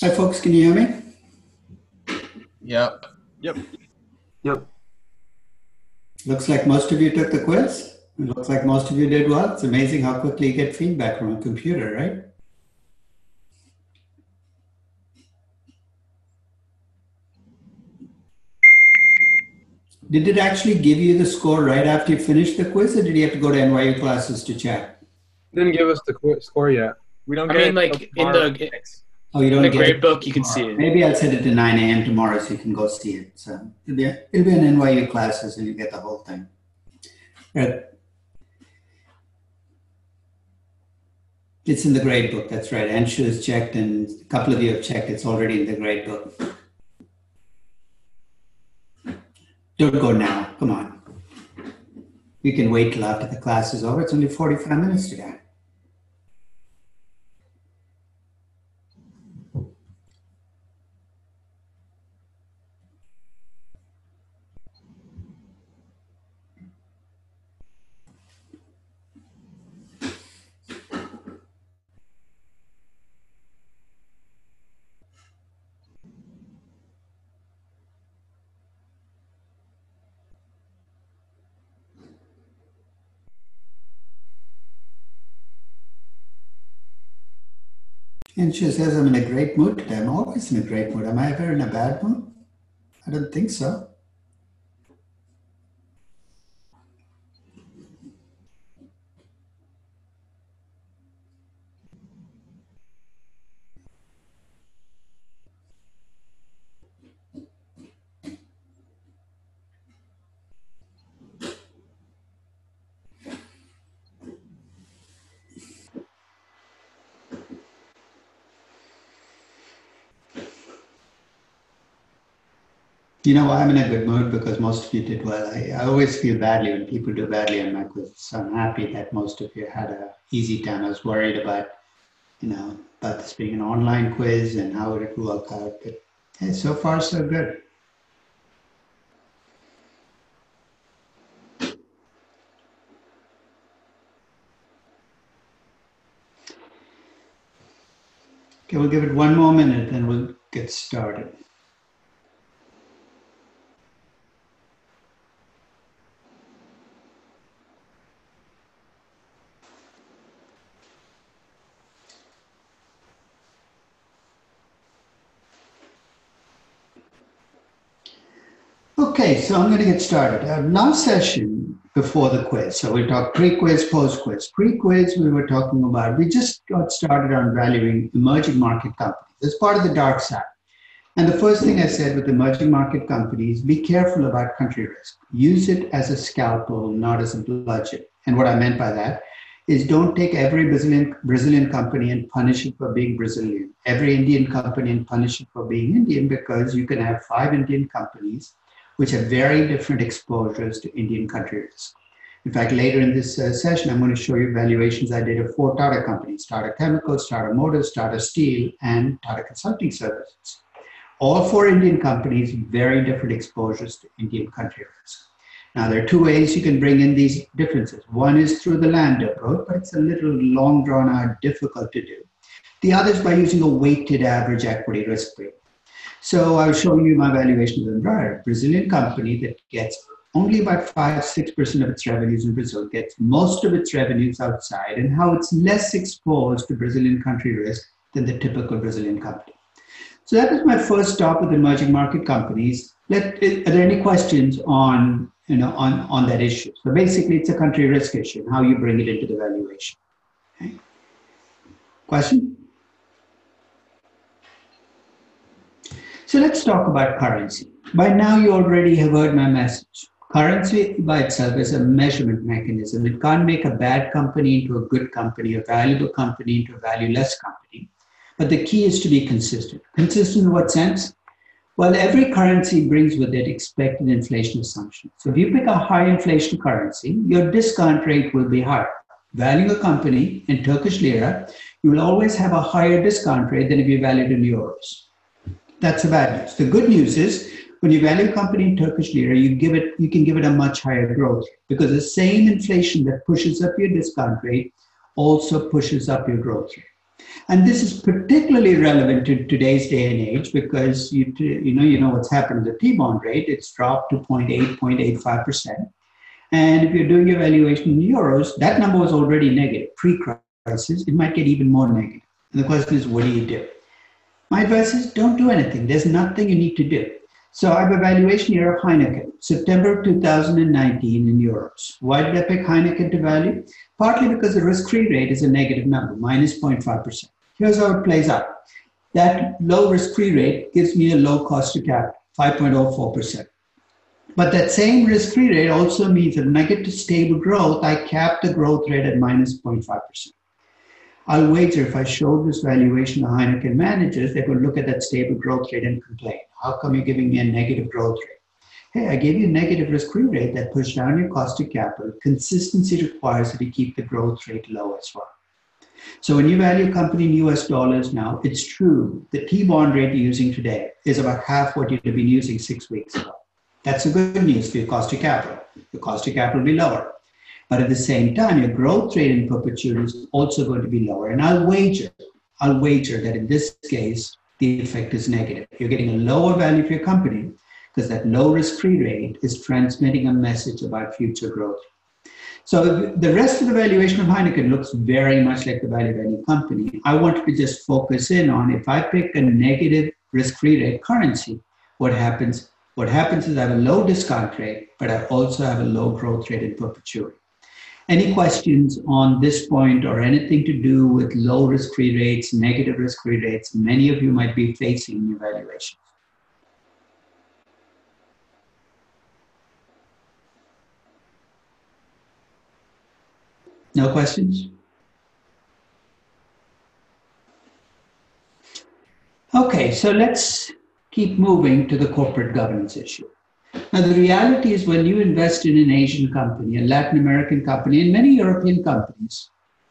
Hi, folks. Can you hear me? Yep. Yep. Looks like most of you took the quiz. It looks like most of you did well. It's amazing how quickly you get feedback from a computer, right? Did it actually give you the score right after you finished the quiz, or did you have to go to NYU classes to check? Didn't give us the score yet. We don't I get mean, it like in tomorrow. the Oh, you don't the get grade it book, you can tomorrow. see it. Maybe I'll set it to 9 a.m. tomorrow so you can go see it. So it'll be in NYU classes and you get the whole thing. It's in the grade book. That's right. Anshu has checked and a couple of you have checked. It's already in the grade book. Don't go now. Come on. You can wait till after the class is over. It's only 45 minutes to go. And she says, I'm in a great mood today. I'm always in a great mood. Am I ever in a bad mood? I don't think so. You know why I'm in a good mood? Because most of you did well. I always feel badly when people do badly on my quiz. So I'm happy that most of you had an easy time. I was worried about, about this being an online quiz and how it would work out. But hey, so far so good. Okay, we'll give it one more minute, then we'll get started. Okay, so I'm going to get started. Last session before the quiz, so we'll talk pre-quiz, post-quiz. Pre-quiz, we were talking about, we just got started on valuing emerging market companies. It's part of the dark side. And the first thing I said with emerging market companies, be careful about country risk. Use it as a scalpel, not as a bludgeon. And what I meant by that is don't take every Brazilian company and punish it for being Brazilian, every Indian company and punish it for being Indian, because you can have 5 Indian companies which have very different exposures to Indian country risk. In fact, later in this session, I'm going to show you valuations I did of 4 Tata companies: Tata Chemicals, Tata Motors, Tata Steel, and Tata Consulting Services. All 4 Indian companies, very different exposures to Indian country risk. Now, there are 2 ways you can bring in these differences. One is through the land approach, but it's a little long drawn out, difficult to do. The other is by using a weighted average equity risk rate. So I was showing you my valuation of Embraer, a Brazilian company that gets only about 5-6% of its revenues in Brazil, gets most of its revenues outside, and how it's less exposed to Brazilian country risk than the typical Brazilian company. So that was my first stop with emerging market companies. Are there any questions on that issue? So basically, it's a country risk issue, and how you bring it into the valuation. Okay. Question? So let's talk about currency. By now, you already have heard my message. Currency by itself is a measurement mechanism. It can't make a bad company into a good company, a valuable company into a valueless company. But the key is to be consistent. Consistent in what sense? Well, every currency brings with it expected inflation assumptions. So if you pick a high inflation currency, your discount rate will be higher. Valuing a company in Turkish lira, you will always have a higher discount rate than if you value it in euros. That's the bad news. The good news is when you value a company in Turkish lira, you can give it a much higher growth rate, because the same inflation that pushes up your discount rate also pushes up your growth rate. And this is particularly relevant to today's day and age because you know what's happened to the T-bond rate. It's dropped to 0.85%. And if you're doing your valuation in euros, that number was already negative pre-crisis. It might get even more negative. And the question is, what do you do? My advice is don't do anything. There's nothing you need to do. So I have a valuation here of Heineken, September 2019 in euros. Why did I pick Heineken to value? Partly because the risk-free rate is a negative number, minus 0.5%. Here's how it plays out. That low risk-free rate gives me a low cost of capital, 5.04%. But that same risk-free rate also means that when I get to stable growth, I cap the growth rate at minus 0.5%. I'll wager if I show this valuation to Heineken managers, they will look at that stable growth rate and complain. How come you're giving me a negative growth rate? Hey, I gave you a negative risk-free rate that pushed down your cost of capital. Consistency requires that you keep the growth rate low as well. So when you value a company in US dollars now, it's true. The T-bond rate you're using today is about half what you'd have been using 6 weeks ago. That's the good news for your cost of capital. Your cost of capital will be lower. But at the same time, your growth rate in perpetuity is also going to be lower. And I'll wager that in this case, the effect is negative. You're getting a lower value for your company because that low risk-free rate is transmitting a message about future growth. So the rest of the valuation of Heineken looks very much like the value of any company. I wanted to just focus in on if I pick a negative risk-free rate currency, what happens? What happens is I have a low discount rate, but I also have a low growth rate in perpetuity. Any questions on this point or anything to do with low risk-free rates, negative risk-free rates, many of you might be facing in your valuations? No questions? Okay, so let's keep moving to the corporate governance issue. Now, the reality is when you invest in an Asian company, a Latin American company, and many European companies,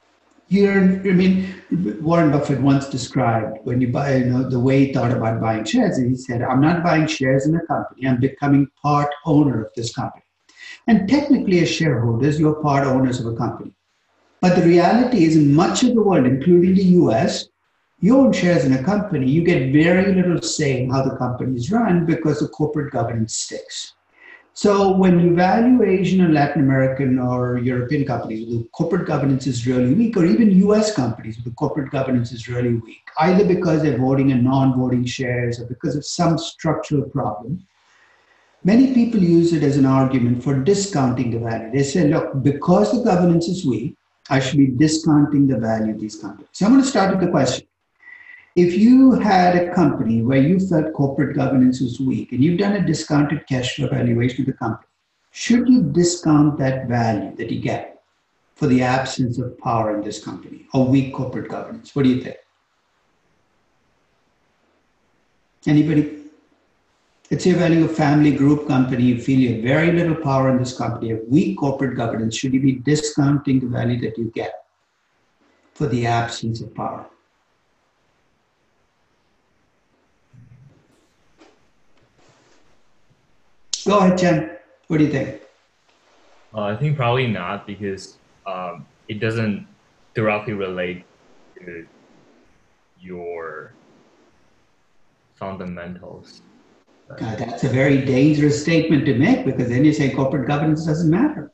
Warren Buffett once described when you buy, the way he thought about buying shares. He said, I'm not buying shares in a company, I'm becoming part owner of this company. And technically as shareholders, you're part owners of a company. But the reality is in much of the world, including the US, you own shares in a company, you get very little say in how the company is run because the corporate governance sticks. So when you value Asian or Latin American or European companies, the corporate governance is really weak, or even US companies, the corporate governance is really weak, either because they're voting and non-voting shares or because of some structural problem. Many people use it as an argument for discounting the value. They say, look, because the governance is weak, I should be discounting the value of these companies. So I'm going to start with the question. If you had a company where you felt corporate governance was weak and you've done a discounted cash flow valuation of the company, should you discount that value that you get for the absence of power in this company or weak corporate governance? What do you think? Anybody? Let's say you're valuing a family group company, you feel you have very little power in this company, you have weak corporate governance. Should you be discounting the value that you get for the absence of power? Go ahead, Chen. What do you think? I think probably not because it doesn't directly relate to your fundamentals. God, that's a very dangerous statement to make because then you say corporate governance doesn't matter.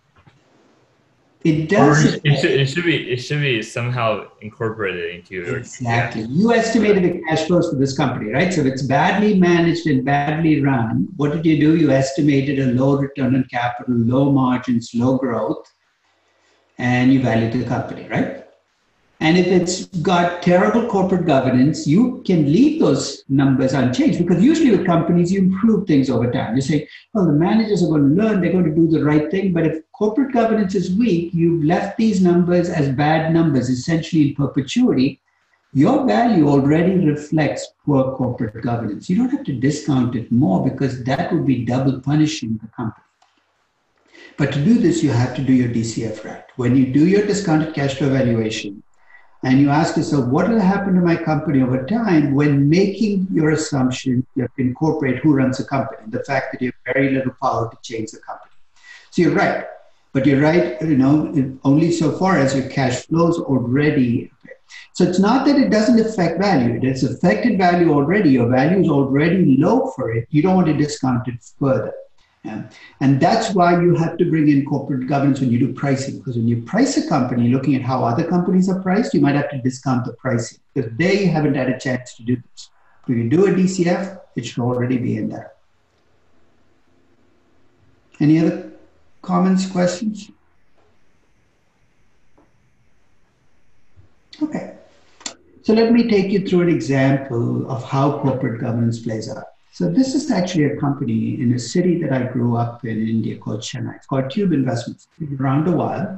It does. It should be somehow incorporated into your. Exactly. You estimated the cash flows for this company, right? So if it's badly managed and badly run, what did you do? You estimated a low return on capital, low margins, low growth, and you valued the company, right? And if it's got terrible corporate governance, you can leave those numbers unchanged because usually with companies, you improve things over time. You say, well, the managers are going to learn, they're going to do the right thing. But if corporate governance is weak, you've left these numbers as bad numbers, essentially in perpetuity. Your value already reflects poor corporate governance. You don't have to discount it more because that would be double punishing the company. But to do this, you have to do your DCF right. When you do your discounted cash flow valuation, and you ask yourself, what will happen to my company over time when making your assumption, you have to incorporate who runs the company, the fact that you have very little power to change the company. So you're right, but you're right, only so far as your cash flows already. So it's not that it doesn't affect value. It has affected value already. Your value is already low for it. You don't want to discount it further. Yeah. And that's why you have to bring in corporate governance when you do pricing. Because when you price a company, looking at how other companies are priced, you might have to discount the pricing because they haven't had a chance to do this. If you do a DCF, it should already be in there. Any other comments, questions? Okay. So let me take you through an example of how corporate governance plays out. So this is actually a company in a city that I grew up in India called Chennai. It's called Tube Investments. It's been around a while.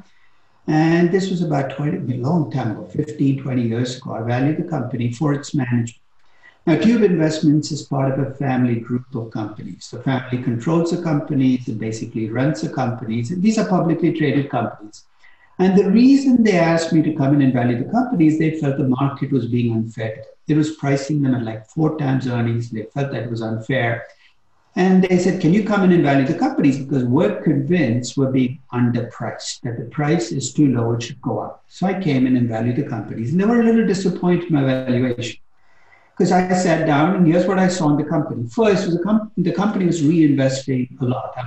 And this was about a long time ago, 15, 20 years ago. I valued the company for its management. Now, Tube Investments is part of a family group of companies. The family controls the companies and basically runs the companies. And these are publicly traded companies. And the reason they asked me to come in and value the companies, they felt the market was being unfair. It was pricing them at like 4 times earnings. They felt that it was unfair. And they said, can you come in and value the companies? Because we're convinced we're being underpriced, that the price is too low, it should go up. So I came in and valued the companies. And they were a little disappointed in my valuation. Because I sat down and here's what I saw in the company. First, was the company was reinvesting a lot,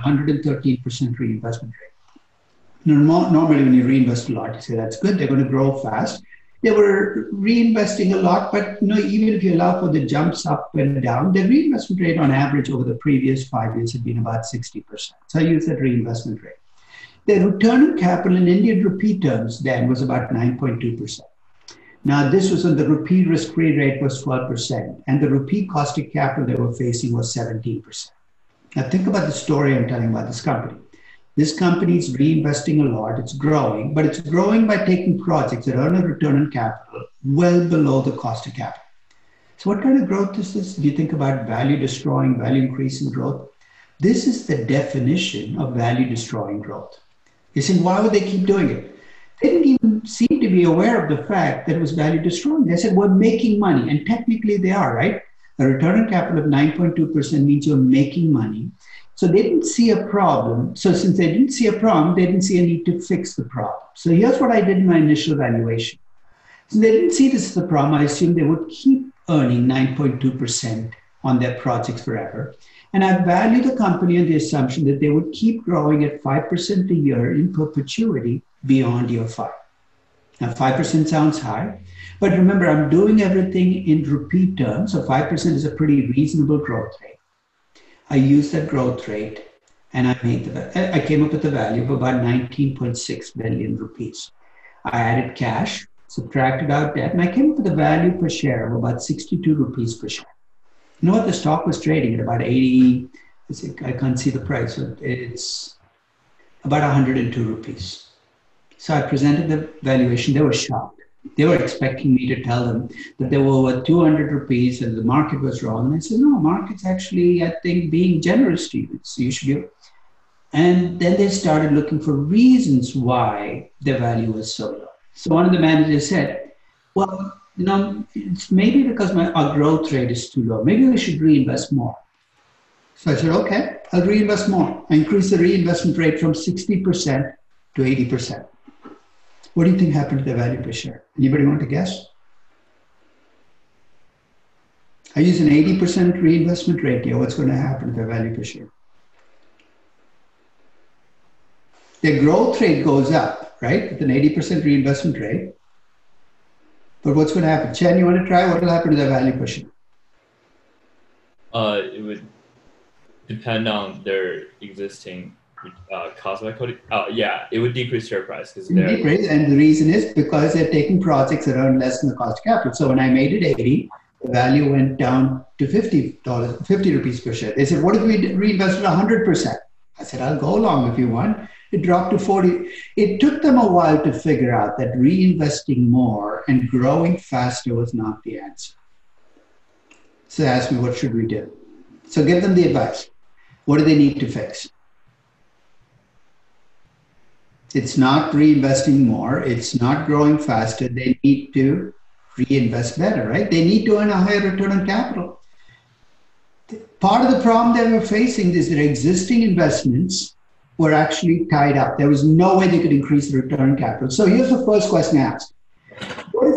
113% reinvestment rate. Normally, when you reinvest a lot, you say that's good, they're going to grow fast. They were reinvesting a lot, but even if you allow for the jumps up and down, the reinvestment rate on average over the previous 5 years had been about 60%. So I use that reinvestment rate. The return on capital in Indian rupee terms then was about 9.2%. Now, this was when the rupee risk-free rate was 12%, and the rupee cost of capital they were facing was 17%. Now, think about the story I'm telling about this company. This company is reinvesting a lot, it's growing, but it's growing by taking projects that earn a return on capital well below the cost of capital. So what kind of growth is this? Do you think about value destroying, value increasing growth? This is the definition of value destroying growth. You say, why would they keep doing it? They didn't even seem to be aware of the fact that it was value destroying. They said, we're making money, and technically they are, right? A return on capital of 9.2% means you're making money. So they didn't see a problem. So since they didn't see a problem, they didn't see a need to fix the problem. So here's what I did in my initial valuation. Since they didn't see this as a problem, I assumed they would keep earning 9.2% on their projects forever. And I valued the company on the assumption that they would keep growing at 5% a year in perpetuity beyond year 5. Now, 5% sounds high, but remember, I'm doing everything in rupee terms, so 5% is a pretty reasonable growth rate. I used that growth rate and I came up with a value of about 19.6 billion rupees. I added cash, subtracted out debt, and I came up with a value per share of about 62 rupees per share. You know what? The stock was trading at about 80, I can't see the price, so it's about 102 rupees. So I presented the valuation. They were shocked. They were expecting me to tell them that they were over 200 rupees and the market was wrong. And I said, no, market's actually, I think, being generous to you. So you should be. And then they started looking for reasons why the value was so low. So one of the managers said, well, it's maybe because our growth rate is too low. Maybe we should reinvest more. So I said, okay, I'll reinvest more. I increased the reinvestment rate from 60% to 80%. What do you think happened to the value per share? Anybody want to guess? I use an 80% reinvestment rate here. What's going to happen to the value per share? The growth rate goes up, right? With an 80% reinvestment rate. But what's going to happen? Chen, you want to try? What will happen to the value per share? It would depend on their existing cost of equity. Yeah, it would decrease share price because they're decrease, and the reason is because they're taking projects that earn less than the cost of capital. So when I made it 80, the value went down to $50 rupees per share. They said, what if we reinvested 100%? I said, I'll go along if you want. It dropped to 40. It took them a while to figure out that reinvesting more and growing faster was not the answer. So they asked me, what should we do? So give them the advice. What do they need to fix? It's not reinvesting more. It's not growing faster. They need to reinvest better, right? They need to earn a higher return on capital. Part of the problem they were facing is their existing investments were actually tied up. There was no way they could increase the return on capital. So here's the first question I asked. What if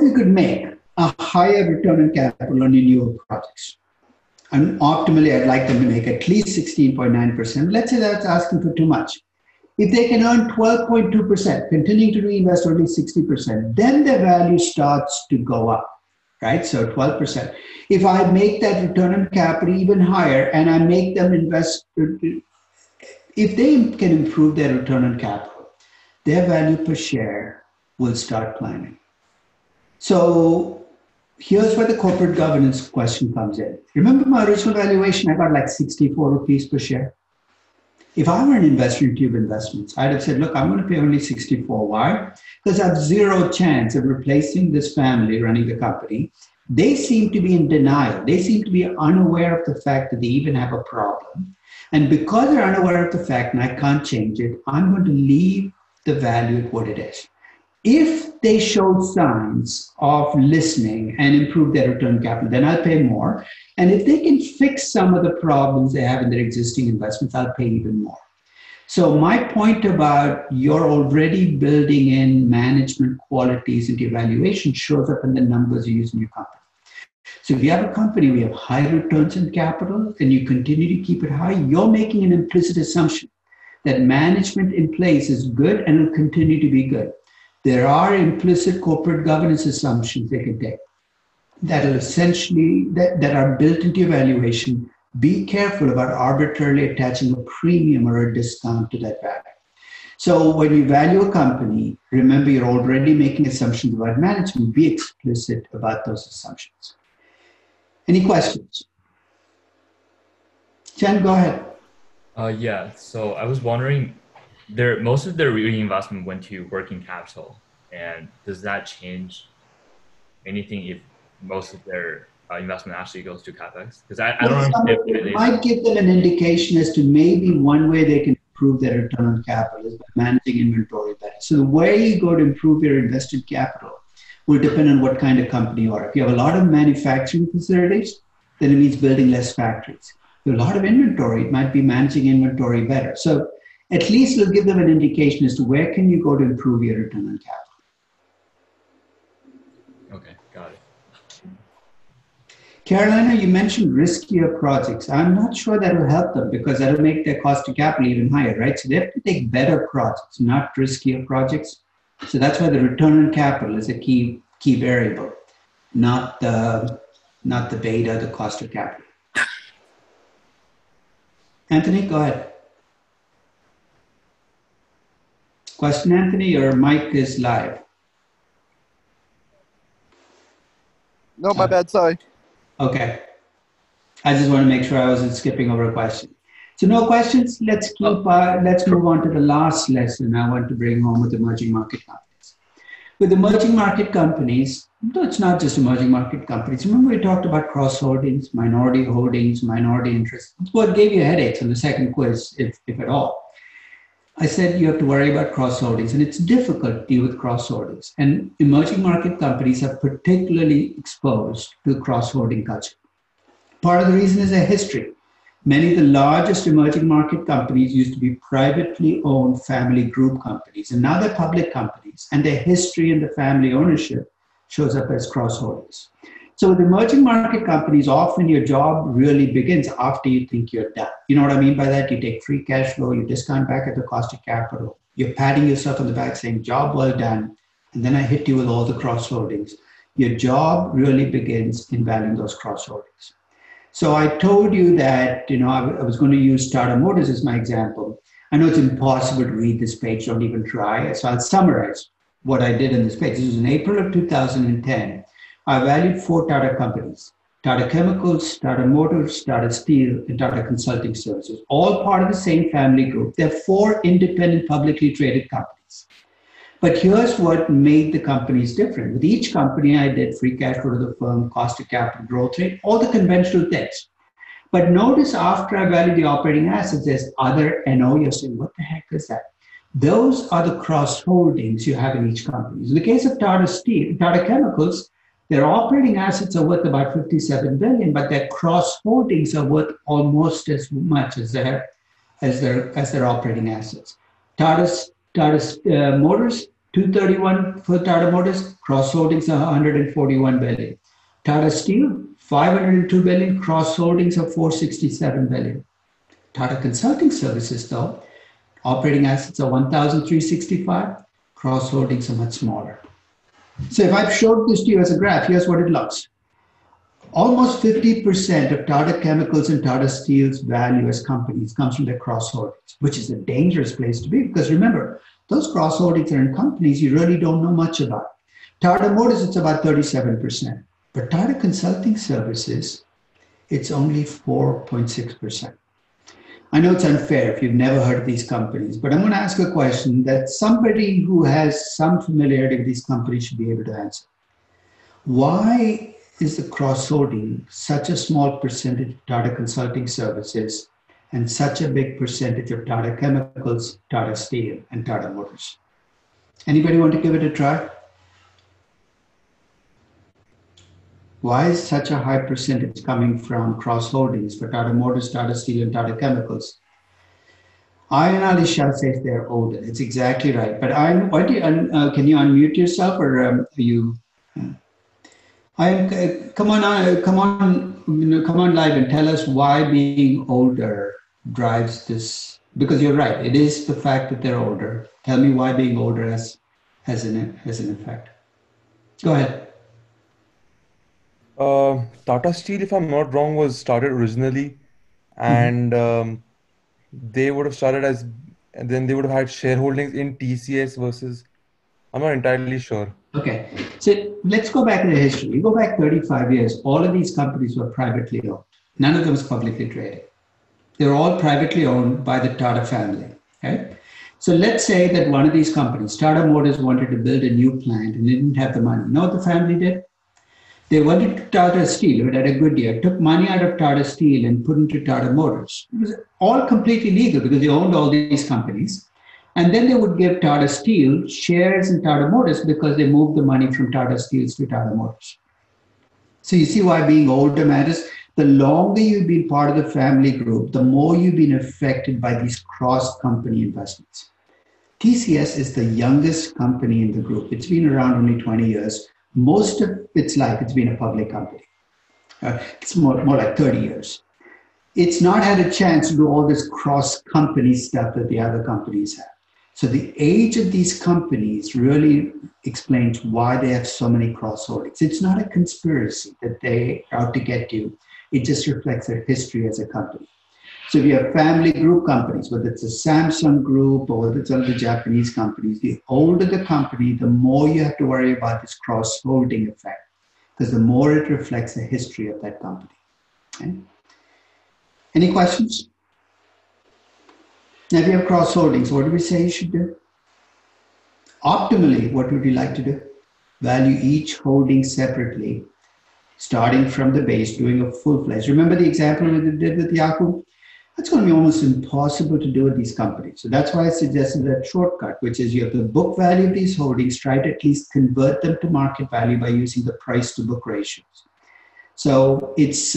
if you could make a higher return on capital on your newer projects? And optimally, I'd like them to make at least 16.9%. Let's say that's asking for too much. If they can earn 12.2%, continuing to reinvest only 60%, then their value starts to go up, right? So 12%. If I make that return on capital even higher and I make them invest, if they can improve their return on capital, their value per share will start climbing. So here's where the corporate governance question comes in. Remember my original valuation, I got like 64 rupees per share. If I were an investor in Tube Investments, I'd have said, look, I'm going to pay only 64. Why? Because I have zero chance of replacing this family running the company. They seem to be in denial. They seem to be unaware of the fact that they even have a problem. And because they're unaware of the fact and I can't change it, I'm going to leave the value at what it is. If they show signs of listening and improve their return capital, then I'll pay more. And if they can fix some of the problems they have in their existing investments, I'll pay even more. So my point about you're already building in management qualities into your valuation shows up in the numbers you use in your company. So if you have a company, we have high returns on capital, and you continue to keep it high, you're making an implicit assumption that management in place is good and will continue to be good. There are implicit corporate governance assumptions they can take that are essentially that are built into your valuation. Be careful about arbitrarily attaching a premium or a discount to that value. So when you value a company, remember you're already making assumptions about management. Be explicit about those assumptions. Any questions? Chen, go ahead. Yeah. So I was wondering, most of their reinvestment went to working capital, and does that change anything if most of their investment actually goes to capex? Because I don't know if it might give them an indication as to maybe one way they can improve their return on capital is by managing inventory better. So the way you go to improve your invested capital will depend on what kind of company you are. If you have a lot of manufacturing facilities, then it means building less factories. If you have a lot of inventory, it might be managing inventory better. So at least it'll give them an indication as to where can you go to improve your return on capital. Okay, got it. Carolina, you mentioned riskier projects. I'm not sure that will help them because that'll make their cost of capital even higher, right? So they have to take better projects, not riskier projects. So that's why the return on capital is a key variable, not the beta, the cost of capital. Anthony, go ahead. Question, Anthony, your mic is live. No, my bad, sorry. Okay. I just want to make sure I wasn't skipping over a question. So no questions. Let's move on to the last lesson I want to bring home with emerging market companies. With emerging market companies, though it's not just emerging market companies. Remember we talked about cross holdings, minority interests. What gave you headaches on the second quiz, if at all? I said you have to worry about cross holdings, and it's difficult to deal with cross holdings. And emerging market companies are particularly exposed to cross holding culture. Part of the reason is their history. Many of the largest emerging market companies used to be privately owned family group companies, and now they're public companies, and their history and the family ownership shows up as cross holdings. So with emerging market companies, often your job really begins after you think you're done. You know what I mean by that? You take free cash flow, you discount back at the cost of capital, you're patting yourself on the back saying, job well done, and then I hit you with all the cross holdings. Your job really begins in valuing those cross holdings. So I told you that, I was going to use Tata Motors as my example. I know it's impossible to read this page, don't even try. So I'll summarize what I did in this page. This was in April of 2010. I valued 4 Tata companies: Tata Chemicals, Tata Motors, Tata Steel, and Tata Consulting Services, all part of the same family group. They're 4 independent publicly traded companies. But here's what made the companies different. With each company, I did free cash flow to the firm, cost of capital, growth rate, all the conventional things. But notice after I valued the operating assets, there's other NO. You're saying, what the heck is that? Those are the cross holdings you have in each company. In the case of Tata Steel, Tata Chemicals, their operating assets are worth about 57 billion, but their cross holdings are worth almost as much as their operating assets. Tata Motors, 231 for Tata Motors, cross holdings are 141 billion. Tata Steel, 502 billion, cross holdings of 467 billion. Tata Consulting Services, though, operating assets are 1,365, cross holdings are much smaller. So if I've showed this to you as a graph, here's what it looks. Almost 50% of Tata Chemicals and Tata Steel's value as companies comes from their cross holdings, which is a dangerous place to be because remember, those cross holdings are in companies you really don't know much about. Tata Motors, it's about 37%. But Tata Consulting Services, it's only 4.6%. I know it's unfair if you've never heard of these companies, but I'm going to ask a question that somebody who has some familiarity with these companies should be able to answer. Why is the cross-holding such a small percentage of Tata Consulting Services and such a big percentage of Tata Chemicals, Tata Steel, and Tata Motors? Anybody want to give it a try? Why is such a high percentage coming from cross-holdings for Tata Motors, Tata Steel, and Tata Chemicals? Ayan Ali Shah says they're older. It's exactly right. But Ayan, can you unmute yourself, or are you? Ayan, come on live and tell us why being older drives this. Because you're right, it is the fact that they're older. Tell me why being older has an effect. Go ahead. Tata Steel, if I'm not wrong, was started originally, and they would have started as, and then they would have had shareholdings in TCS versus, I'm not entirely sure. Okay, so let's go back in the history. We go back 35 years. All of these companies were privately owned. None of them was publicly traded. They were all privately owned by the Tata family. Okay? So let's say that one of these companies, Tata Motors, wanted to build a new plant and didn't have the money. You know what the family did? They went into Tata Steel, it had a good year, took money out of Tata Steel and put into Tata Motors. It was all completely legal because they owned all these companies. And then they would give Tata Steel shares in Tata Motors because they moved the money from Tata Steel to Tata Motors. So you see why being older matters. The longer you've been part of the family group, the more you've been affected by these cross-company investments. TCS is the youngest company in the group. It's been around only 20 years. Most of its life, it's been a public company. It's more like 30 years. It's not had a chance to do all this cross-company stuff that the other companies have. So the age of these companies really explains why they have so many cross-holdings. It's not a conspiracy that they are out to get you. It just reflects their history as a company. So if you have family group companies, whether it's a Samsung group or whether it's all the Japanese companies, the older the company, the more you have to worry about this cross-holding effect, because the more it reflects the history of that company. Okay? Any questions? Now, if you have cross-holdings, what do we say you should do? Optimally, what would you like to do? Value each holding separately, starting from the base, doing a full-fledged. Remember the example we did with Yahoo? That's going to be almost impossible to do with these companies. So that's why I suggested that shortcut, which is you have the book value of these holdings, try to at least convert them to market value by using the price to book ratios. So it's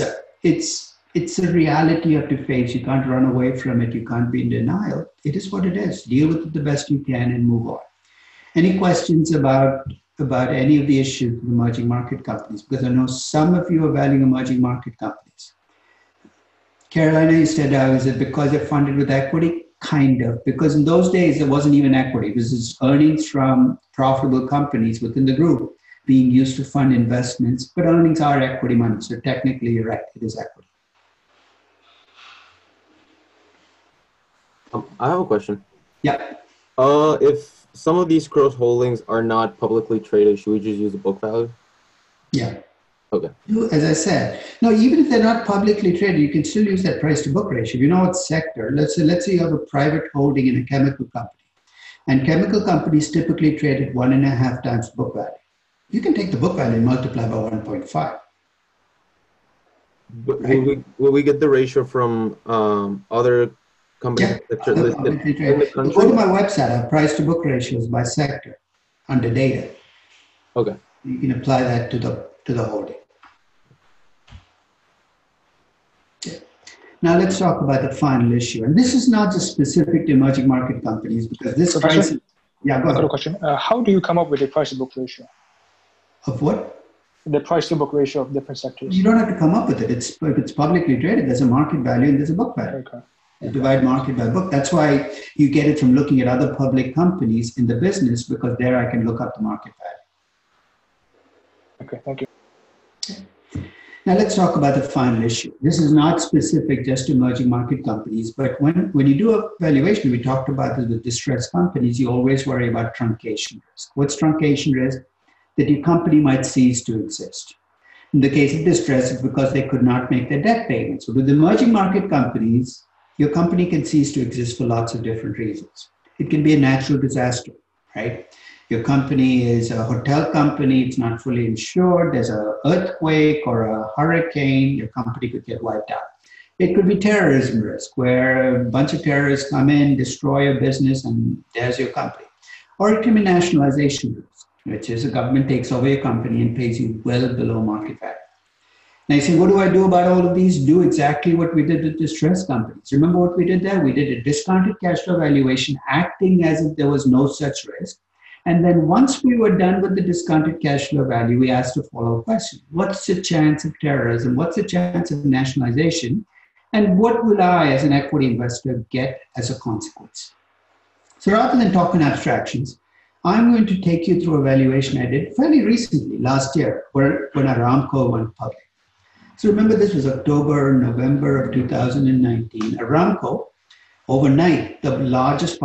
a reality you have to face. You can't run away from it. You can't be in denial. It is what it is. Deal with it the best you can and move on. Any questions about any of the issues with emerging market companies? Because I know some of you are valuing emerging market companies. Carolina, you said, is it because they're funded with equity? Kind of, because in those days, there wasn't even equity. This is earnings from profitable companies within the group being used to fund investments, but earnings are equity money. So technically, you're right, it is equity. I have a question. Yeah. If some of these cross holdings are not publicly traded, should we just use the book value? Yeah. Okay. As I said, no, even if they're not publicly traded, you can still use that price to book ratio. If you know what sector, let's say you have a private holding in a chemical company, and chemical companies typically trade at 1.5 times book value. You can take the book value and multiply by 1.5. But Right. will we get the ratio from other companies that are listed in the country? Go to my website. I have price to book ratios by sector under data. Okay. You can apply that to the holding. Okay. Now let's talk about the final issue. And this is not just specific to emerging market companies because this crisis. Yeah, go I've got a ahead. question. How do you come up with the price to book ratio? Of what? The price to book ratio of different sectors. You don't have to come up with it. It's if it's publicly traded, there's a market value and there's a book value. Okay. You divide market by book. That's why you get it from looking at other public companies in the business, because there I can look up the market value. Okay, thank you. Now let's talk about the final issue. This is not specific just to emerging market companies, but when you do a valuation, we talked about this with distressed companies, you always worry about truncation risk. What's truncation risk? That your company might cease to exist. In the case of distress, it's because they could not make their debt payments. So with emerging market companies, your company can cease to exist for lots of different reasons. It can be a natural disaster, right? Your company is a hotel company, it's not fully insured, there's an earthquake or a hurricane, your company could get wiped out. It could be terrorism risk, where a bunch of terrorists come in, destroy your business, and there's your company. Or it can be nationalization risk, which is the government takes over your company and pays you well below market value. Now you say, what do I do about all of these? Do exactly what we did with distressed companies. Remember what we did there? We did a discounted cash flow valuation, acting as if there was no such risk. And then once we were done with the discounted cash flow value, we asked a follow-up question. What's the chance of terrorism? What's the chance of nationalization? And what will I, as an equity investor, get as a consequence? So rather than talk in abstractions, I'm going to take you through a valuation I did fairly recently, last year, when Aramco went public. So remember, this was October, November of 2019. Aramco, overnight, the largest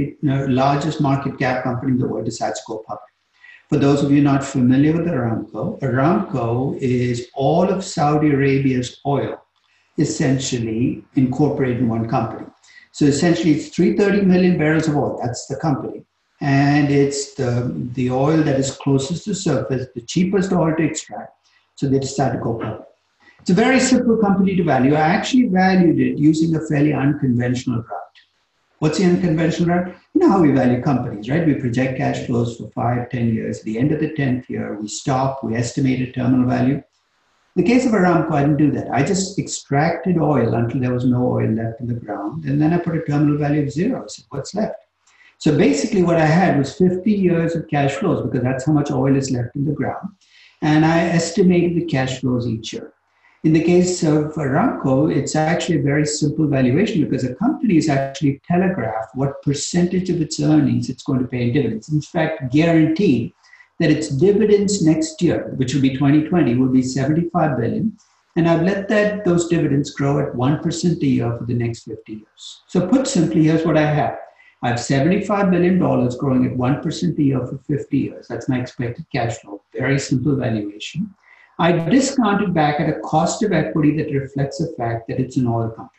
market cap company in the world, decides to go public. For those of you not familiar with Aramco, Aramco is all of Saudi Arabia's oil essentially incorporated in one company. So essentially, it's 330 million barrels of oil. That's the company. And it's the oil that is closest to surface, the cheapest oil to extract. So they decided to go public. It's a very simple company to value. I actually valued it using a fairly unconventional route. What's the unconventional route? You know how we value companies, right? We project cash flows for 5, 10 years. At the end of the 10th year, we stop, we estimate a terminal value. In the case of Aramco, I didn't do that. I just extracted oil until there was no oil left in the ground. And then I put a terminal value of 0. I said, what's left? So basically what I had was 50 years of cash flows, because that's how much oil is left in the ground. And I estimated the cash flows each year. In the case of Aramco, it's actually a very simple valuation, because a company is actually telegraphed what percentage of its earnings it's going to pay in dividends. In fact, guaranteed that its dividends next year, which will be 2020, will be 75 billion. And I've let those dividends grow at 1% a year for the next 50 years. So put simply, here's what I have. I have $75 billion growing at 1% a year for 50 years. That's my expected cash flow. Very simple valuation. I discounted back at a cost of equity that reflects the fact that it's an oil company.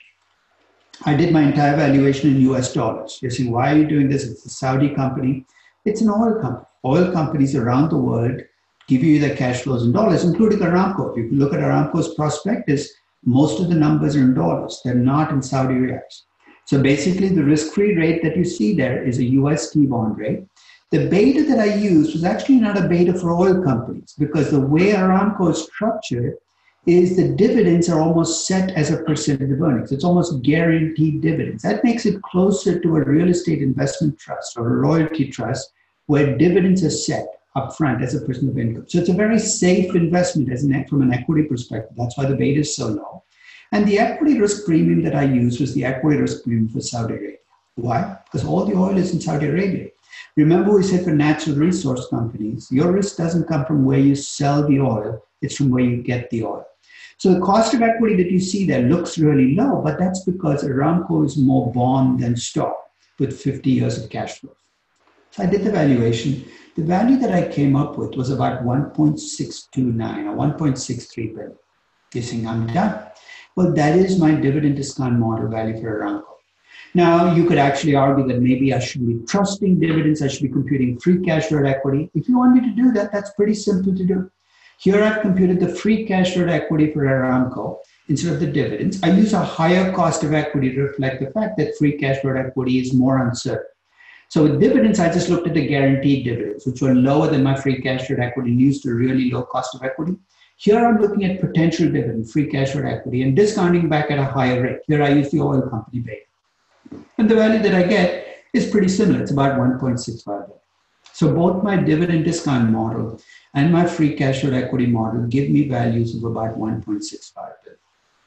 I did my entire valuation in US dollars. You're saying, why are you doing this? It's a Saudi company. It's an oil company. Oil companies around the world give you their cash flows in dollars, including Aramco. If you look at Aramco's prospectus, most of the numbers are in dollars. They're not in Saudi riyals. So basically, the risk-free rate that you see there is a US T-bond rate. The beta that I used was actually not a beta for oil companies, because the way Aramco is structured is the dividends are almost set as a percentage of earnings. It's almost guaranteed dividends. That makes it closer to a real estate investment trust or a royalty trust, where dividends are set upfront as a percent of income. So it's a very safe investment from an equity perspective. That's why the beta is so low. And the equity risk premium that I used was the equity risk premium for Saudi Arabia. Why? Because all the oil is in Saudi Arabia. Remember, we said for natural resource companies, your risk doesn't come from where you sell the oil, it's from where you get the oil. So the cost of equity that you see there looks really low, but that's because Aramco is more bond than stock with 50 years of cash flow. So I did the valuation. The value that I came up with was about 1.629 or 1.63 billion. You're saying, I'm done. Well, that is my dividend discount model value for Aramco. Now, you could actually argue that maybe I should be trusting dividends, I should be computing free cash flow equity. If you want me to do that, that's pretty simple to do. Here I've computed the free cash flow equity for Aramco instead of the dividends. I use a higher cost of equity to reflect the fact that free cash flow equity is more uncertain. So with dividends, I just looked at the guaranteed dividends, which were lower than my free cash flow equity and used a really low cost of equity. Here I'm looking at potential dividend, free cash flow equity, and discounting back at a higher rate. Here I use the oil company beta. And the value that I get is pretty similar. It's about 1.65 billion. So both my dividend discount model and my free cash flow equity model give me values of about 1.65 billion.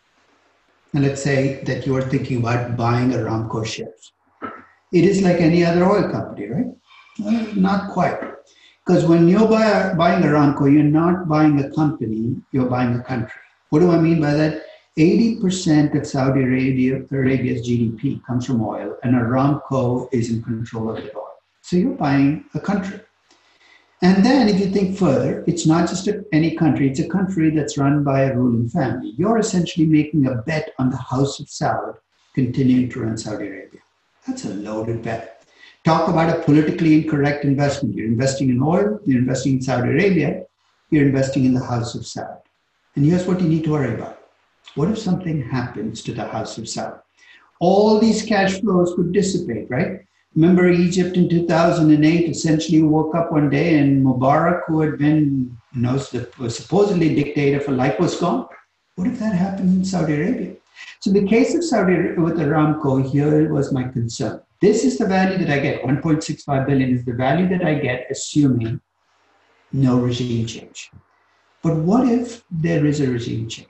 Now let's say that you are thinking about buying Aramco shares. It is like any other oil company, right? Well, not quite. Because when you're buying Aramco, you're not buying a company, you're buying a country. What do I mean by that? 80% of Saudi Arabia's GDP comes from oil, and Aramco is in control of the oil. So you're buying a country. And then if you think further, it's not just any country, it's a country that's run by a ruling family. You're essentially making a bet on the House of Saud continuing to run Saudi Arabia. That's a loaded bet. Talk about a politically incorrect investment. You're investing in oil, you're investing in Saudi Arabia, you're investing in the House of Saud. And here's what you need to worry about. What if something happens to the House of Saud? All these cash flows could dissipate, right? Remember Egypt in 2008 essentially woke up one day and Mubarak, who had been was supposedly dictator for life, was gone. What if that happened in Saudi Arabia? So in the case of Saudi Arabia with Aramco, here was my concern. This is the value that I get. 1.65 billion is the value that I get, assuming no regime change. But what if there is a regime change?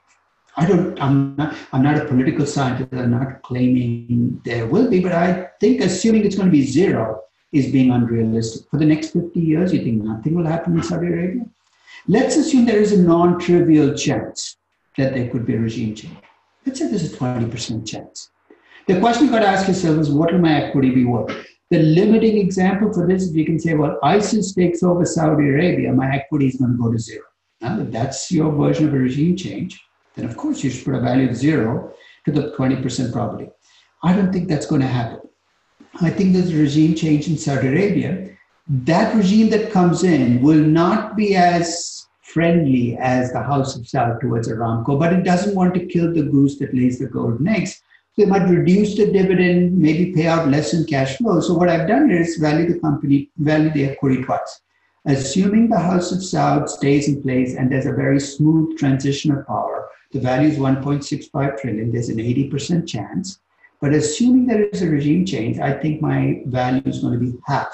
I'm not a political scientist. I'm not claiming there will be, but I think assuming it's going to be zero is being unrealistic. For the next 50 years, you think nothing will happen in Saudi Arabia? Let's assume there is a non-trivial chance that there could be a regime change. Let's say there's a 20% chance. The question you've got to ask yourself is, what will my equity be worth? The limiting example for this is you can say, well, ISIS takes over Saudi Arabia, my equity is going to go to zero. Now, if that's your version of a regime change, then of course you should put a value of zero to the 20% probability. I don't think that's going to happen. I think there's a regime change in Saudi Arabia. That regime that comes in will not be as friendly as the House of Saud towards Aramco, but it doesn't want to kill the goose that lays the golden eggs. So they might reduce the dividend, maybe pay out less in cash flow. So what I've done is value the company, value the equity twice. Assuming the House of Saud stays in place and there's a very smooth transition of power, the value is 1.65 trillion. There's an 80% chance. But assuming there is a regime change, I think my value is going to be half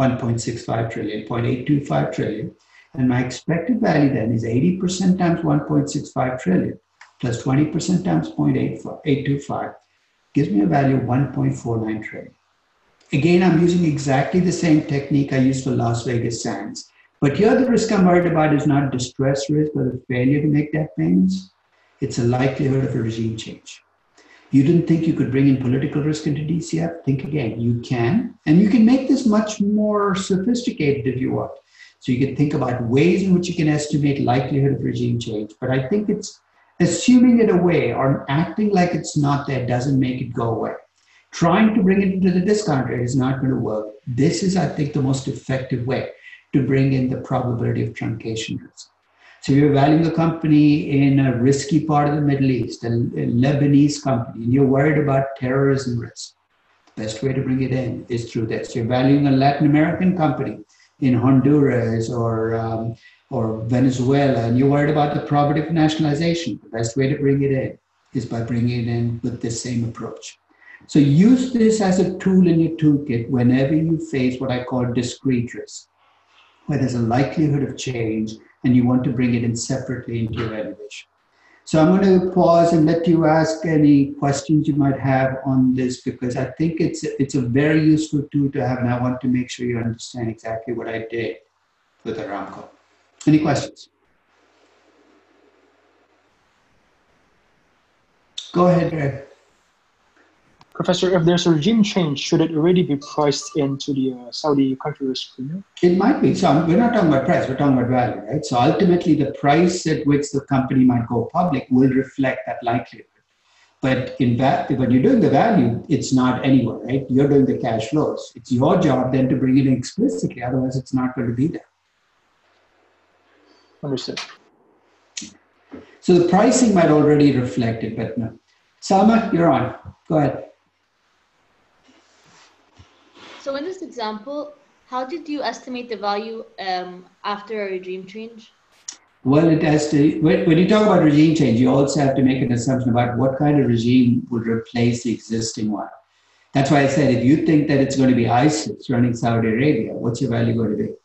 1.65 trillion, 0.825 trillion. And my expected value then is 80% times 1.65 trillion plus 20% times 0.825 gives me a value of 1.49 trillion. Again, I'm using exactly the same technique I used for Las Vegas Sands. But here the risk I'm worried about is not distress risk or the failure to make debt payments. It's a likelihood of a regime change. You didn't think you could bring in political risk into DCF? Think again. You can. And you can make this much more sophisticated if you want. So you can think about ways in which you can estimate likelihood of regime change. But I think it's assuming it away or acting like it's not there doesn't make it go away. Trying to bring it into the discount rate is not going to work. This is, I think, the most effective way to bring in the probability of truncation risk. So you're valuing a company in a risky part of the Middle East, a Lebanese company, and you're worried about terrorism risk. The best way to bring it in is through this. You're valuing a Latin American company in Honduras or Venezuela, and you're worried about the probability of nationalization. The best way to bring it in is by bringing it in with the same approach. So use this as a tool in your toolkit whenever you face what I call discrete risk, where there's a likelihood of change and you want to bring it in separately into your valuation. So I'm going to pause and let you ask any questions you might have on this, because I think it's a very useful tool to have, and I want to make sure you understand exactly what I did with Aramco. Any questions? Go ahead, Greg. Professor, if there's a regime change, should it already be priced into the Saudi country risk premium? It might be. So we're not talking about price, we're talking about value, right? So ultimately, the price at which the company might go public will reflect that likelihood. But when you're doing the value, it's not anywhere, right? You're doing the cash flows. It's your job then to bring it in explicitly, otherwise it's not going to be there. Understood. So the pricing might already reflect it, but no. Salma, you're on. Go ahead. So in this example, how did you estimate the value after a regime change? Well, it has to, when you talk about regime change, you also have to make an assumption about what kind of regime would replace the existing one. That's why I said, if you think that it's going to be ISIS running Saudi Arabia, what's your value going to be?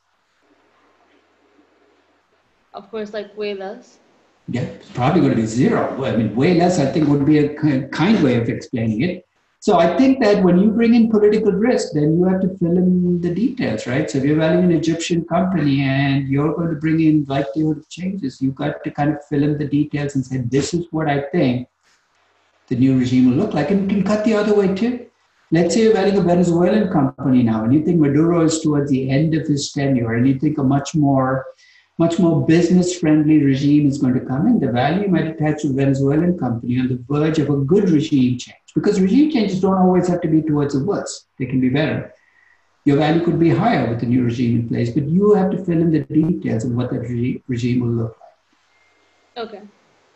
Of course, like way less. Yeah, it's probably going to be zero. I mean, way less, I think, would be a kind way of explaining it. So I think that when you bring in political risk, then you have to fill in the details, right? So if you're valuing an Egyptian company and you're going to bring in likelihood of changes, you've got to kind of fill in the details and say, this is what I think the new regime will look like. And you can cut the other way too. Let's say you're valuing a Venezuelan company now, and you think Maduro is towards the end of his tenure, and you think a much more business-friendly regime is going to come in, the value might attach to a Venezuelan company on the verge of a good regime change. Because regime changes don't always have to be towards the worst. They can be better. Your value could be higher with the new regime in place, but you have to fill in the details of what that regime will look like. Okay.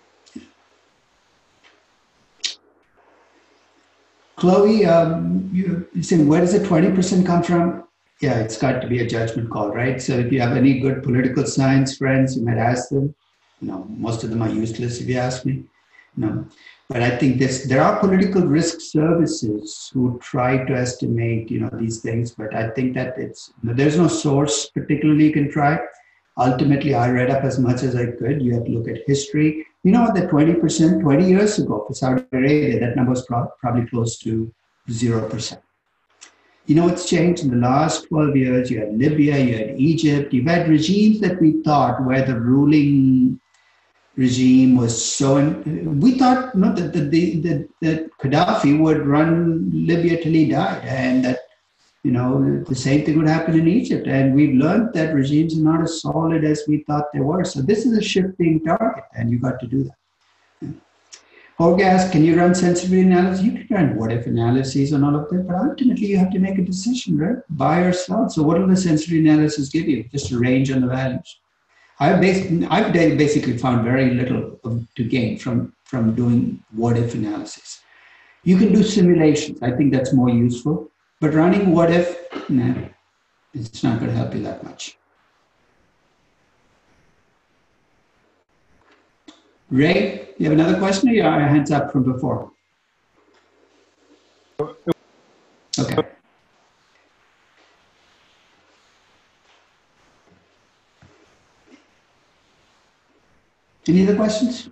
Chloe, you're saying, where does the 20% come from? Yeah, it's got to be a judgment call, right? So if you have any good political science friends, you might ask them. Most of them are useless if you ask me. But I think there are political risk services who try to estimate, these things. But I think that there's no source particularly you can try. Ultimately, I read up as much as I could. You have to look at history. You know, the 20%, 20 years ago for Saudi Arabia, that number was probably close to 0%. You know what's changed in the last 12 years? You had Libya, you had Egypt, you've had regimes that we thought where the ruling regime was we thought that Gaddafi would run Libya till he died, and that the same thing would happen in Egypt. And we've learned that regimes are not as solid as we thought they were. So this is a shifting target, and you got to do that. Jorge asked, can you run sensitivity analysis? You can run what-if analyses and all of that, but ultimately you have to make a decision, right? Buy or sell. So what will the sensitivity analysis give you? Just a range on the values. I've basically found very little to gain from doing what-if analysis. You can do simulations. I think that's more useful. But running what-if, it's not going to help you that much. Ray, you have another question, or your hands up from before? Okay. Any other questions?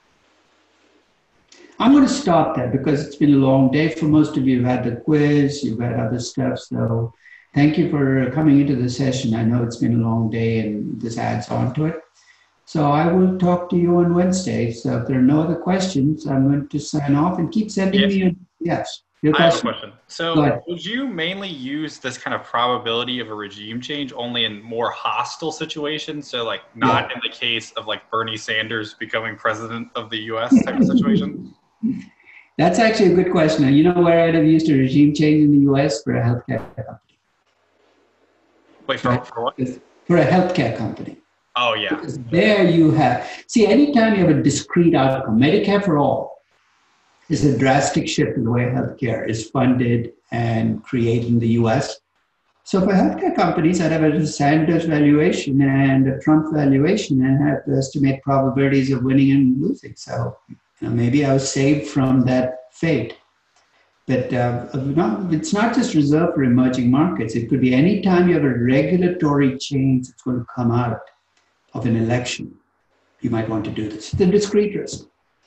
I'm going to stop there because it's been a long day for most of you. You've had the quiz, you've had other stuff. So thank you for coming into the session. I know it's been a long day and this adds on to it. So I will talk to you on Wednesday. So if there are no other questions, I'm going to sign off and keep sending me your, yes. Your I have question. a question. So would you mainly use this kind of probability of a regime change only in more hostile situations? So like not in the case of like Bernie Sanders becoming president of the US type of situation? That's actually a good question. Now, you know where I'd have used a regime change in the US? For a healthcare company. Wait, for what? For a healthcare company. Oh, yeah. Because there you have, anytime you have a discrete outcome, Medicare for all is a drastic shift in the way healthcare is funded and created in the US. So for healthcare companies, I'd have a Sanders valuation and a Trump valuation and have to estimate probabilities of winning and losing. So maybe I was saved from that fate. But it's not just reserved for emerging markets. It could be any time you have a regulatory change that's going to come out of an election, you might want to do this. The discrete risk.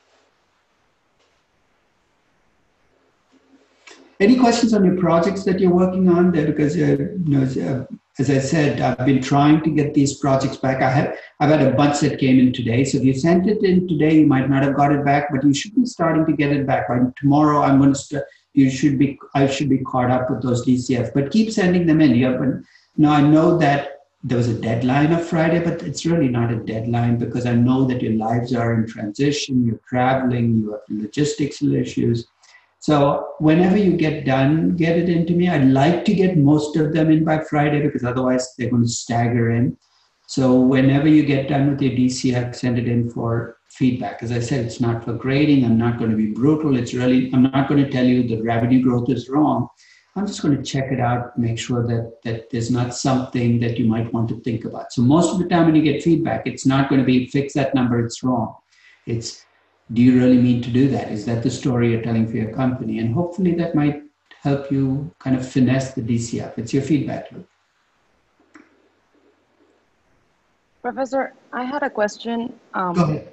Any questions on your projects that you're working on there? Because as I said, I've been trying to get these projects back. I've had a bunch that came in today. So if you sent it in today, you might not have got it back, but you should be starting to get it back. Right? Tomorrow, I'm going to I should be caught up with those DCF. But keep sending them in. Now I know that there was a deadline of Friday, but it's really not a deadline because I know that your lives are in transition, you're traveling, you have logistical issues. So whenever you get done, get it into me. I'd like to get most of them in by Friday because otherwise they're going to stagger in. So whenever you get done with your DCF, send it in for feedback. As I said, it's not for grading. I'm not going to be brutal. I'm not going to tell you the revenue growth is wrong. I'm just going to check it out, make sure that there's not something that you might want to think about. So most of the time when you get feedback, it's not going to be fix that number, it's wrong. It's, do you really mean to do that? Is that the story you're telling for your company? And hopefully that might help you kind of finesse the DCF. It's your feedback loop. Professor, I had a question. Go ahead.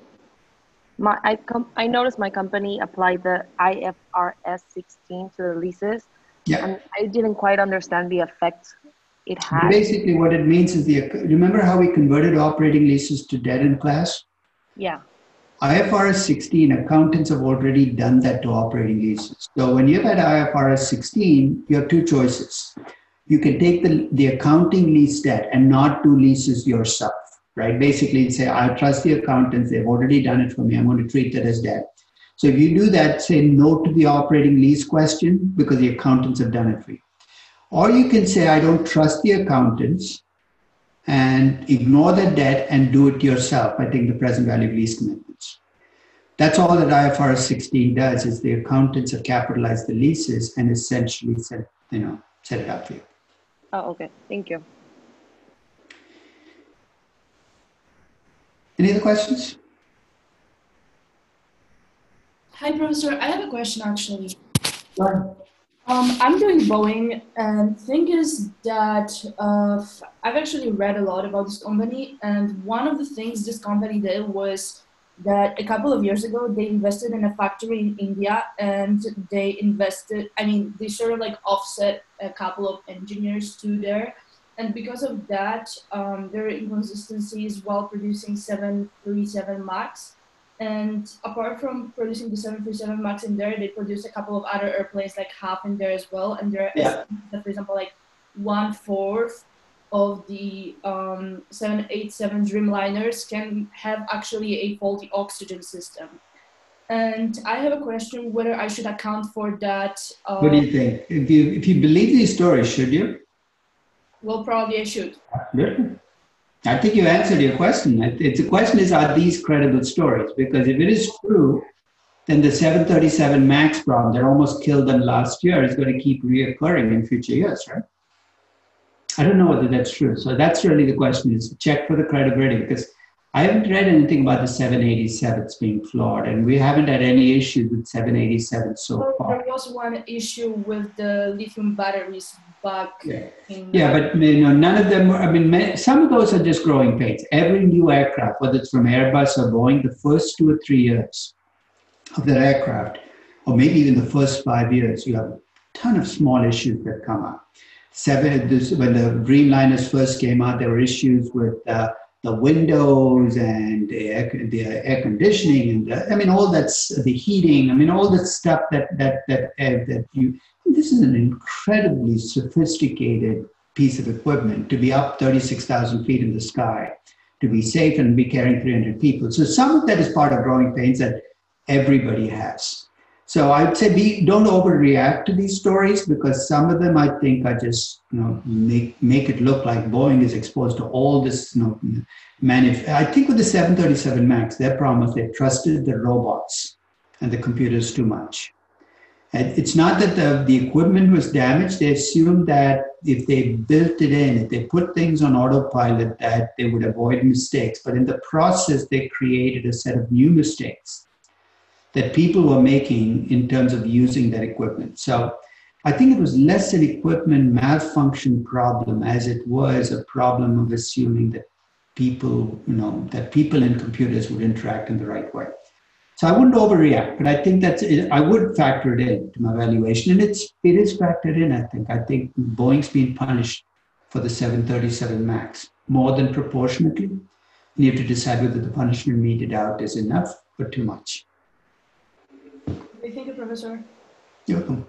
I noticed my company applied the IFRS 16 to the leases, Yeah. and I didn't quite understand the effect it had. Basically, what it means is remember how we converted operating leases to debt in class? Yeah. IFRS 16, accountants have already done that to operating leases. So when you've had IFRS 16, you have two choices. You can take the accounting lease debt and not do leases yourself, right? Basically, say, I trust the accountants. They've already done it for me. I'm going to treat that as debt. So if you do that, say no to the operating lease question because the accountants have done it for you. Or you can say, I don't trust the accountants and ignore the debt and do it yourself. I think the present value of lease commitments. That's all that IFRS 16 does is the accountants have capitalized the leases and essentially set it up for you. Oh, okay. Thank you. Any other questions? Hi, Professor. I have a question actually. Sure. I'm doing Boeing, and thing is that I've actually read a lot about this company, and one of the things this company did was that a couple of years ago they invested in a factory in India, and they sort of like offset a couple of engineers to there, and because of that, there are inconsistencies while producing 737 MAX. And apart from producing the 737 MAX in there, they produce a couple of other airplanes like HAF in there as well. And there are estimates that, for example, like 1/4 of the 787 Dreamliners can have actually a faulty oxygen system. And I have a question whether I should account for that. What do you think? If you believe these stories, should you? Well, probably I should. Good. I think you answered your question. The question is, are these credible stories? Because if it is true, then the 737 MAX problem that almost killed them last year is going to keep reoccurring in future years, right? I don't know whether that's true. So that's really the question, is check for the credibility, because I haven't read anything about the 787s being flawed, and we haven't had any issues with 787 so far. There was one issue with the lithium batteries back in... Yeah, but none of them, some of those are just growing pains. Every new aircraft, whether it's from Airbus or Boeing, the first 2 or 3 years of that aircraft, or maybe even the first 5 years, you have a ton of small issues that come up. When the Dreamliners first came out, there were issues with the windows and the air conditioning, and all that's the heating. All that stuff this is an incredibly sophisticated piece of equipment to be up 36,000 feet in the sky, to be safe and be carrying 300 people. So some of that is part of growing pains that everybody has. So I'd say don't overreact to these stories, because some of them I think are just make it look like Boeing is exposed to all this. I think with the 737 MAX, their problem is they trusted the robots and the computers too much. And it's not that the equipment was damaged. They assumed that if they built it in, if they put things on autopilot, that they would avoid mistakes. But in the process, they created a set of new mistakes that people were making in terms of using that equipment. So I think it was less an equipment malfunction problem as it was a problem of assuming that people and computers would interact in the right way. So I wouldn't overreact, but I think I would factor it into my evaluation, and it is factored in, I think. I think Boeing's been punished for the 737 MAX more than proportionately. And you have to decide whether the punishment meted out is enough or too much. Thank you, Professor. You're welcome.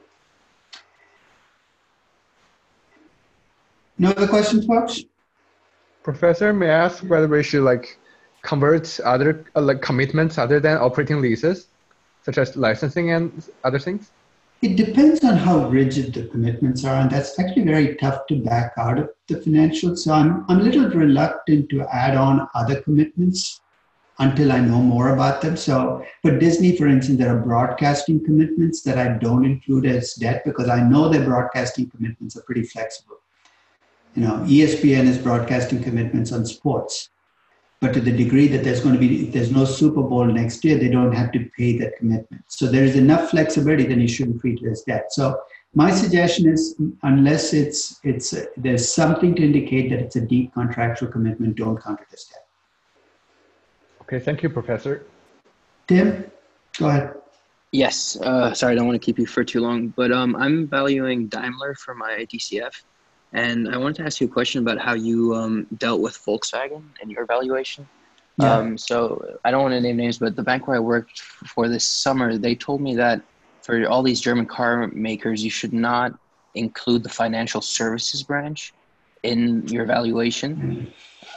No other questions, folks? Professor, may I ask whether we should convert other commitments other than operating leases, such as licensing and other things? It depends on how rigid the commitments are, and that's actually very tough to back out of the financials. So I'm a little reluctant to add on other commitments until I know more about them. So for Disney, for instance, there are broadcasting commitments that I don't include as debt because I know their broadcasting commitments are pretty flexible. ESPN has broadcasting commitments on sports, but to the degree that if there's no Super Bowl next year, they don't have to pay that commitment. So there is enough flexibility, then you shouldn't treat it as debt. So My suggestion is, unless there's something to indicate that it's a deep contractual commitment, don't count it as debt. Okay, thank you, Professor. Tim, go ahead. Yes, sorry, I don't want to keep you for too long, but I'm valuing Daimler for my DCF, and I wanted to ask you a question about how you dealt with Volkswagen and your valuation. Yeah. So I don't want to name names, but the bank where I worked for this summer, they told me that for all these German car makers, you should not include the financial services branch in your valuation.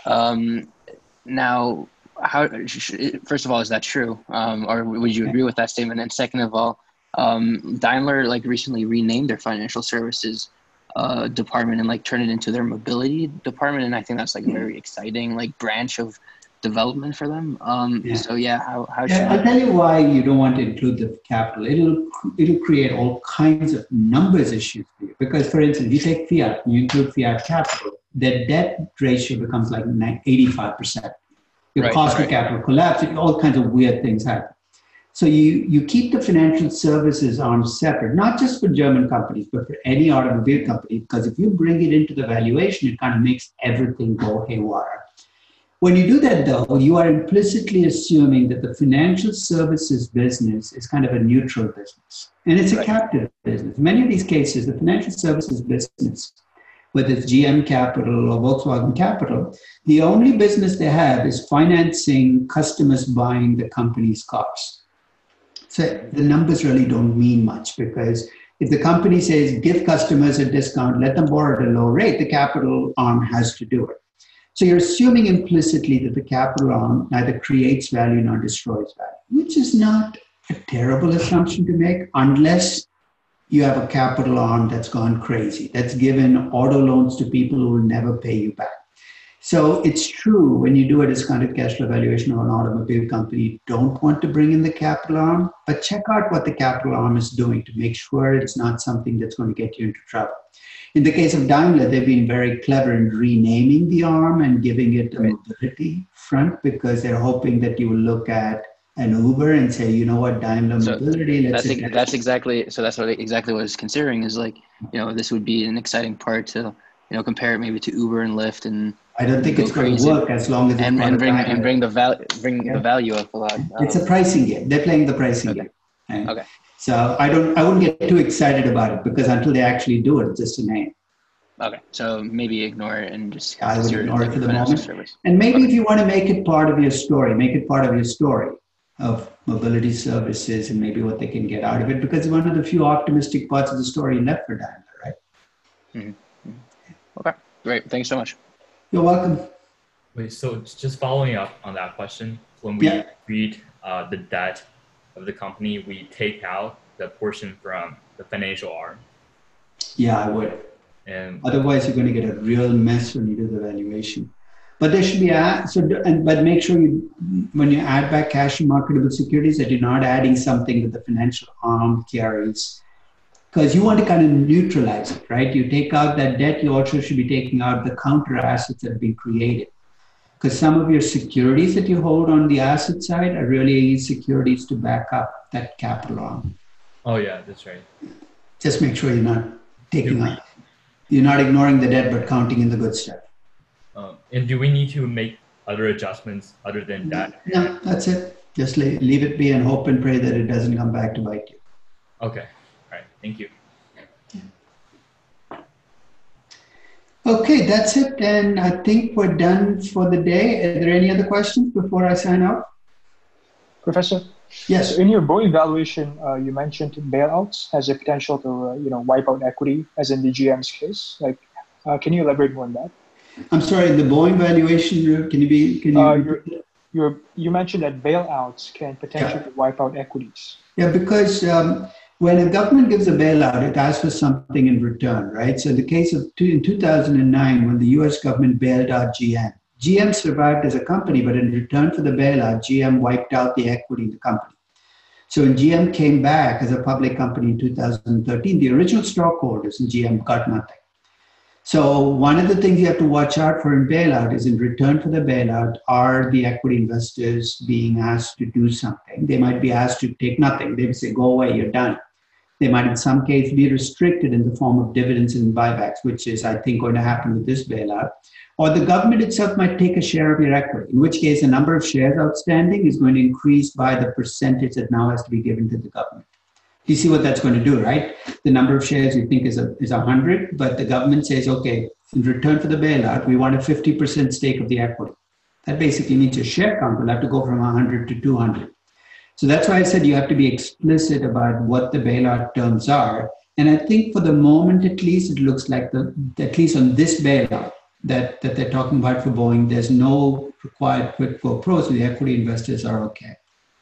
Now, first of all, is that true? Or would you agree with that statement? And second of all, Daimler recently renamed their financial services department and turned it into their mobility department. And I think that's a very exciting branch of development for them. So yeah, how should I'll tell you why you don't want to include the capital. It'll create all kinds of numbers issues for you. Because for instance, you take Fiat, you include Fiat capital, their debt ratio becomes 85%. Your cost of capital collapse, all kinds of weird things happen. So you keep the financial services arm separate, not just for German companies, but for any automobile company, because if you bring it into the valuation, it kind of makes everything go haywire. When you do that, though, you are implicitly assuming that the financial services business is kind of a neutral business, and it's a captive business. In many of these cases, the financial services business, whether it's GM Capital or Volkswagen Capital, the only business they have is financing customers buying the company's cars. So the numbers really don't mean much, because if the company says give customers a discount, let them borrow at a low rate, the capital arm has to do it. So you're assuming implicitly that the capital arm neither creates value nor destroys value, which is not a terrible assumption to make unless you have a capital arm that's gone crazy, that's given auto loans to people who will never pay you back. So it's true, when you do a discounted cash flow valuation of an automobile company, you don't want to bring in the capital arm, but check out what the capital arm is doing to make sure it's not something that's going to get you into trouble. In the case of Daimler, they've been very clever in renaming the arm and giving it a mobility front, because they're hoping that you will look at an Uber and say, you know what, Daimler Mobility. That's exactly what I was considering is this would be an exciting part to compare it maybe to Uber and Lyft, and I don't think it's going to work as long as it's bring the value up a lot. It's a pricing game. They're playing the pricing game. Right? Okay. So I wouldn't get too excited about it, because until they actually do it, it's just a name. Okay, so maybe ignore it and just I would ignore it for the moment. Service. And maybe if you want to make it part of your story, make it part of your story of mobility services and maybe what they can get out of it, because it's one of the few optimistic parts of the story left for Daimler, right? Mm-hmm. Okay, great. Thanks so much. You're welcome. Wait, so just following up on that question, when we read the debt of the company, we take out the portion from the financial arm. Yeah, I would. And otherwise, you're going to get a real mess when you do the valuation. But there should be but make sure when you add back cash and marketable securities, that you're not adding something that the financial arm carries, because you want to kind of neutralize it, right? You take out that debt, you also should be taking out the counter assets that have been created. Because some of your securities that you hold on the asset side are really securities to back up that capital arm. Oh yeah, that's right. Just make sure you're not you're not ignoring the debt, but counting in the good stuff. And do we need to make other adjustments other than that? No, that's it. Just leave it be and hope and pray that it doesn't come back to bite you. Okay. All right. Thank you. Okay, that's it. And I think we're done for the day. Are there any other questions before I sign off? Professor? Yes. So in your Boeing valuation, you mentioned bailouts has a potential to wipe out equity, as in the GM's case. Can you elaborate more on that? I'm sorry, the Boeing valuation. You mentioned that bailouts can potentially wipe out equities. Yeah, because when a government gives a bailout, it asks for something in return, right? So in the case of in 2009, when the U.S. government bailed out GM, GM survived as a company, but in return for the bailout, GM wiped out the equity in the company. So when GM came back as a public company in 2013, the original stockholders in GM got nothing. So one of the things you have to watch out for in bailout is, in return for the bailout, are the equity investors being asked to do something? They might be asked to take nothing. They would say, go away, you're done. They might in some case be restricted in the form of dividends and buybacks, which is, I think, going to happen with this bailout. Or the government itself might take a share of your equity, in which case the number of shares outstanding is going to increase by the percentage that now has to be given to the government. You see what that's going to do, right? The number of shares you think is 100, but the government says, okay, in return for the bailout, we want a 50% stake of the equity. That basically means your share count will have to go from 100 to 200. So that's why I said you have to be explicit about what the bailout terms are. And I think for the moment, at least, it looks like at least on this bailout that they're talking about for Boeing, there's no required quid pro quo, so the equity investors are okay.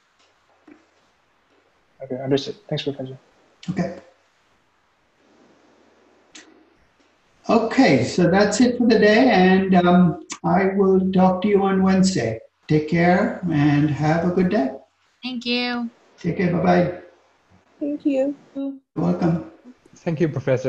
Okay, understood. Thanks, Professor. Okay. Okay, so that's it for the day, and I will talk to you on Wednesday. Take care and have a good day. Thank you. Take care. Bye-bye. Thank you. You're welcome. Thank you, Professor.